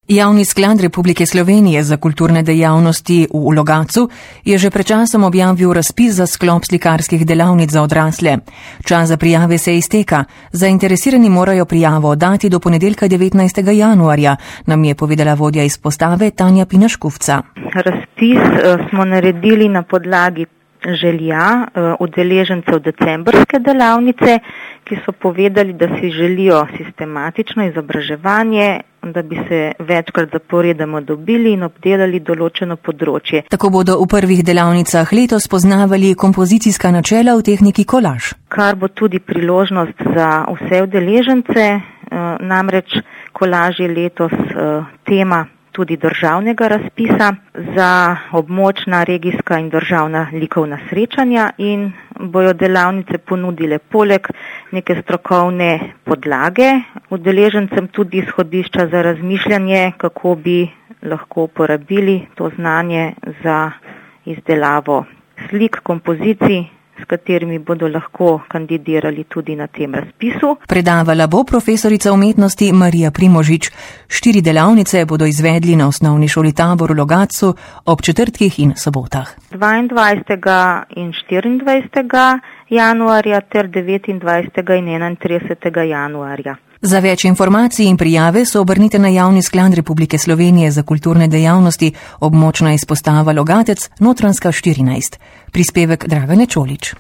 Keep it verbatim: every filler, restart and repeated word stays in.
Javni sklad Republike Slovenije za kulturne dejavnosti v Logatcu je že pred časom objavil razpis za sklop slikarskih delavnic za odrasle. Čas za prijave se izteka. Zainteresirani morajo prijavo dati do ponedeljka devetnajstega januarja, nam je povedala vodja izpostave Tanja Pinaškufca. Razpis smo naredili na podlagi želja udeležencev decembrske delavnice, ki so povedali, da si želijo sistematično izobraževanje, da bi se večkrat zaporedoma dobili in obdelali določeno področje. Tako bodo v prvih delavnicah letos poznavali kompozicijska načela v tehniki kolaž. Kar bo tudi priložnost za vse udeležence, namreč kolaž je letos tema tudi državnega razpisa za območna, regijska in državna likovna srečanja in bojo delavnice ponudile poleg neke strokovne podlage udeležencem tudi izhodišča za razmišljanje, kako bi lahko uporabili to znanje za izdelavo slik, kompozicij, s katerimi bodo lahko kandidirali tudi na tem razpisu. Predavala bo profesorica umetnosti Marija Primožič. Štiri delavnice bodo izvedli na osnovni šoli Tabor v Logatcu ob četrtkih in sobotah. dvaindvajsetega in štiriindvajsetega januarja ter devetindvajsetega in enaintridesetega januarja. Za več informacij in prijave se obrnite na Javni sklad Republike Slovenije za kulturne dejavnosti, območna izpostava Logatec, Notranjska štirinajst. Prispevek Dragane Čolič.